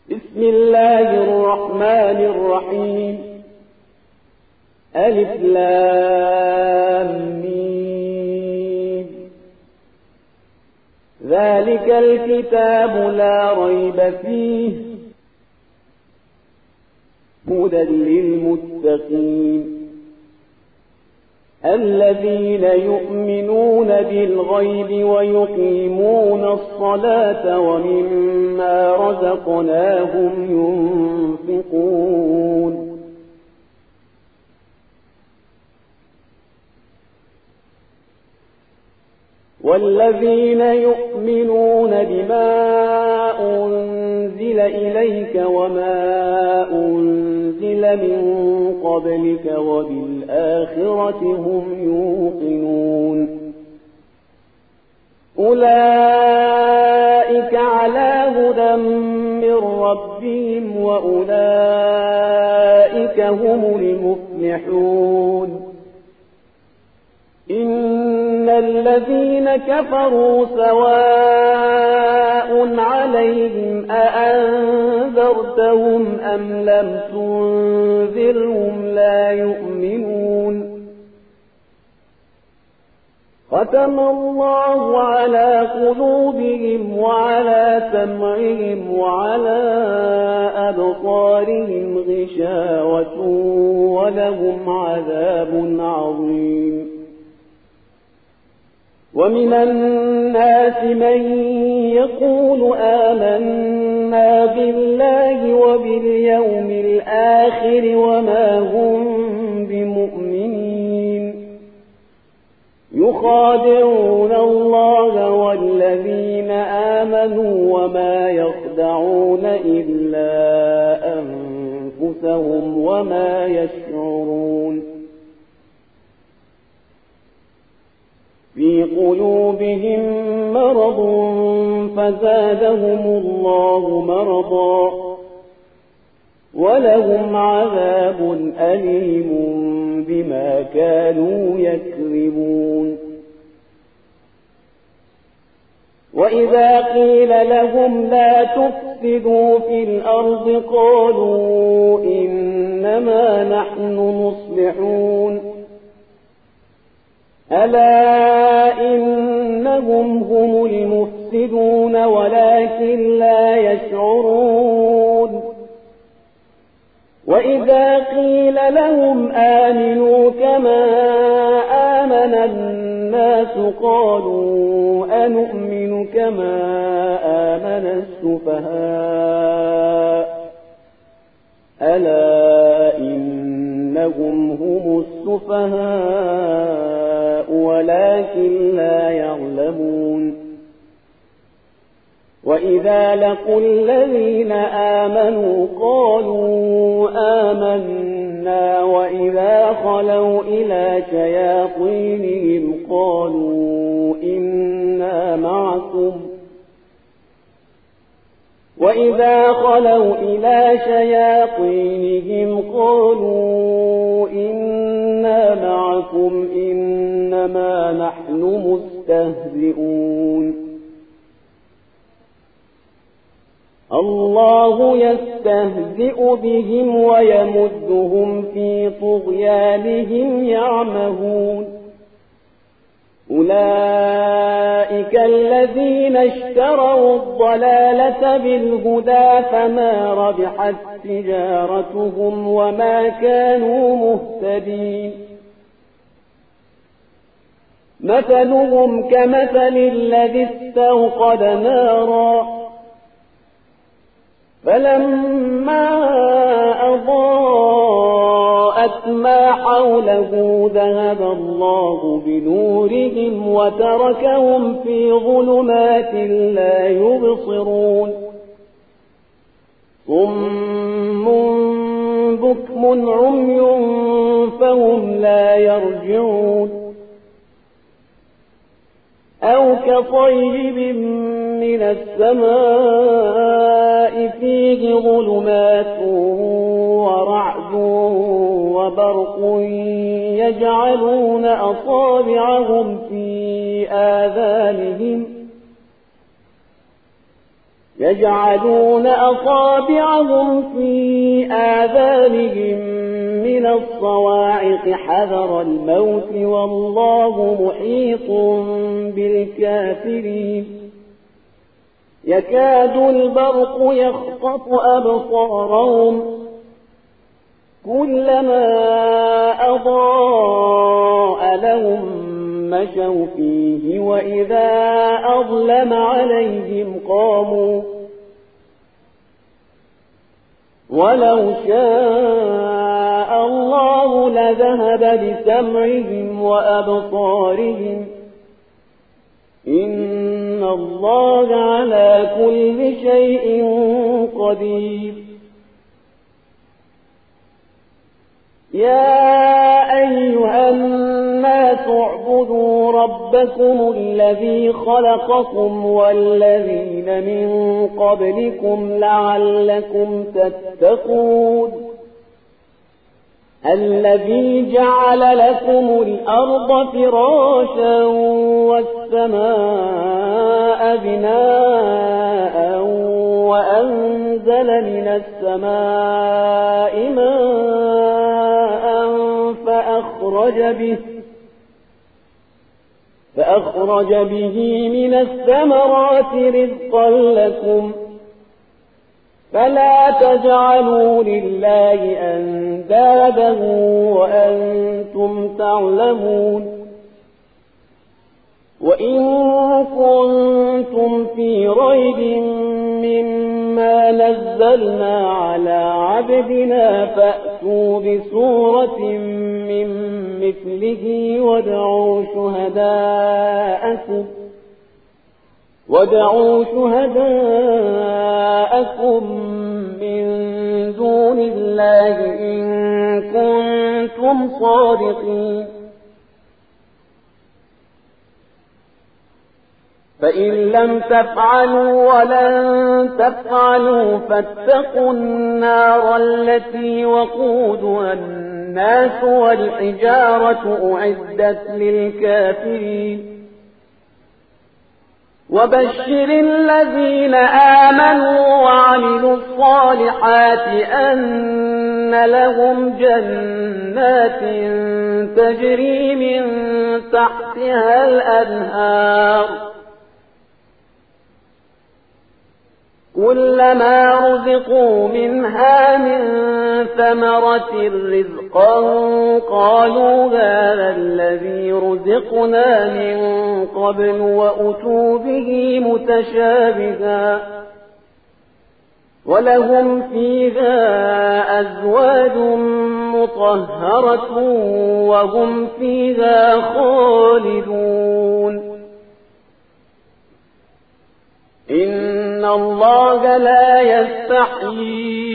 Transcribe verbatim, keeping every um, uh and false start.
بسم الله الرحمن الرحيم. ألف لام ميم. ذلك الكتاب لا ريب فيه هدى للمتقين الذين يؤمنون بالغيب ويقيمون الصلاة ومما رزقناهم ينفقون والذين يؤمنون بما أنزل إليك وما أنزل من قبلك وبالآخرة هم يوقنون أولئك على هدى من ربهم وأولئك هم المفلحون. إن الذين كفروا سواء عليهم أأنذرتهم أم لم تنذرهم لا يؤمنون. ختم الله على قلوبهم وعلى سمعهم وعلى أبصارهم غشاوة ولهم عذاب عظيم. ومن الناس من يقول آمنا بالله وباليوم الآخر وما هم بمؤمنين يخادعون الله والذين آمنوا وما يخدعون إلا أنفسهم وما يشعرون. في قلوبهم مرض فزادهم الله مرضا ولهم عذاب أليم بما كانوا يكذبون. وإذا قيل لهم لا تفسدوا في الأرض قالوا إنما نحن مصلحون ألا إنهم هم المفسدون ولكن لا يشعرون. وإذا قيل لهم آمنوا كما آمن الناس قالوا أنؤمن كما آمن السفهاء ألا إنهم هم السفهاء ولكن لا يعلمون. وإذا لقوا الذين آمنوا قالوا آمنا وإذا خلوا إلى شياطينهم قالوا إنا معكم وإذا خلوا إلى شياطينهم قالوا إنا معكم إنما نحن مستهزئون. الله يستهزئ بهم ويمدهم في طغيانهم يعمهون. أولئك الذين اشتروا الضلالة بالهدى فما ربحت تجارتهم وما كانوا مهتدين. مثلهم كمثل الذي استوقد نارا فلما أضاءت ما حوله ذهب الله بنورهم وتركهم في ظلمات لا يبصرون. صم بكم عمي فهم لا يرجعون. أو كطيب من السماء فيه ظلمات ورعد وبرق يجعلون أصابعهم في آذانهم يجعلون أصابعهم في آذانهم من الصواعق حذر الموت والله محيط بالكافرين يكاد البرق يخطف أبصارهم كلما أضاء لهم مشوا فيه وإذا أظلم عليهم قاموا ولو شاء الله لذهب بسمعهم وأبصارهم إن الله على كل شيء قدير يا أيها الناس اعبدوا ربكم الذي خلقكم والذين من قبلكم لعلكم تتقون الذي جعل لكم الأرض فراشا والسماء بناء وأنزل من السماء ماء فأخرج به فأخرج به من الثمرات رزقا لكم فلا تجعلوا لله أندادا وأنتم تعلمون وإن كنتم في ريب مما نزلنا على عبدنا فأتوا بسورة من مثله وادعوا شهداءكم وادعوا شهداءكم من دون الله إن كنتم صادقين فإن لم تفعلوا ولن تفعلوا فاتقوا النار التي وقودها الناس والحجارة أعدت للكافرين وبشر الذين آمنوا وعملوا الصالحات أن لهم جنات تجري من تحتها الأنهار كلما رزقوا منها من ثمرة رزقا قالوا هذا الذي رزقنا من قبل وأتوا به متشابها ولهم فيها أزواج مطهرة وهم فيها خالدون إن الله لا يستحيي